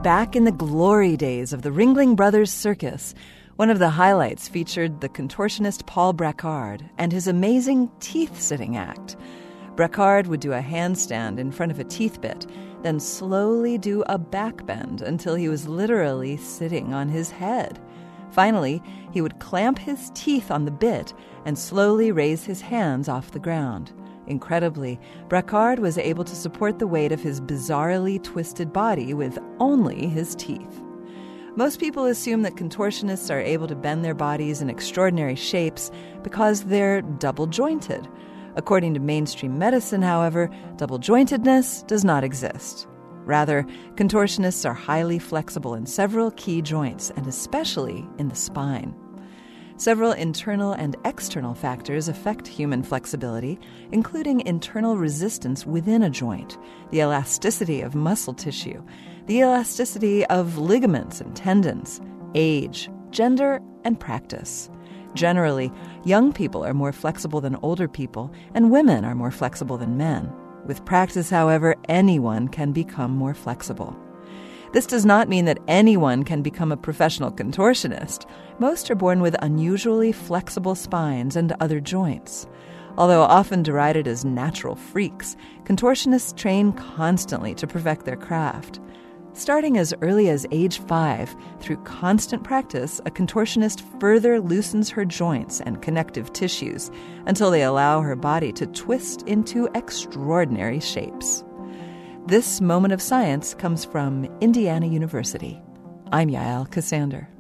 back in the glory days of the Ringling Brothers Circus. One of the highlights featured the contortionist Paul Bracard and his amazing teeth-sitting act. Bracard would do a handstand in front of a teeth bit, then slowly do a backbend until he was literally sitting on his head. Finally, he would clamp his teeth on the bit and slowly raise his hands off the ground. Incredibly, Bracard was able to support the weight of his bizarrely twisted body with only his teeth. Most people assume that contortionists are able to bend their bodies in extraordinary shapes because they're double-jointed. According to mainstream medicine, however, double-jointedness does not exist. Rather, contortionists are highly flexible in several key joints, and especially in the spine. Several internal and external factors affect human flexibility, including internal resistance within a joint, the elasticity of muscle tissue, the elasticity of ligaments and tendons, age, gender, and practice. Generally, young people are more flexible than older people, and women are more flexible than men. With practice, however, anyone can become more flexible. This does not mean that anyone can become a professional contortionist. Most are born with unusually flexible spines and other joints. Although often derided as natural freaks, contortionists train constantly to perfect their craft. Starting as early as age 5, through constant practice, a contortionist further loosens her joints and connective tissues until they allow her body to twist into extraordinary shapes. This moment of science comes from Indiana University. I'm Yael Ksander.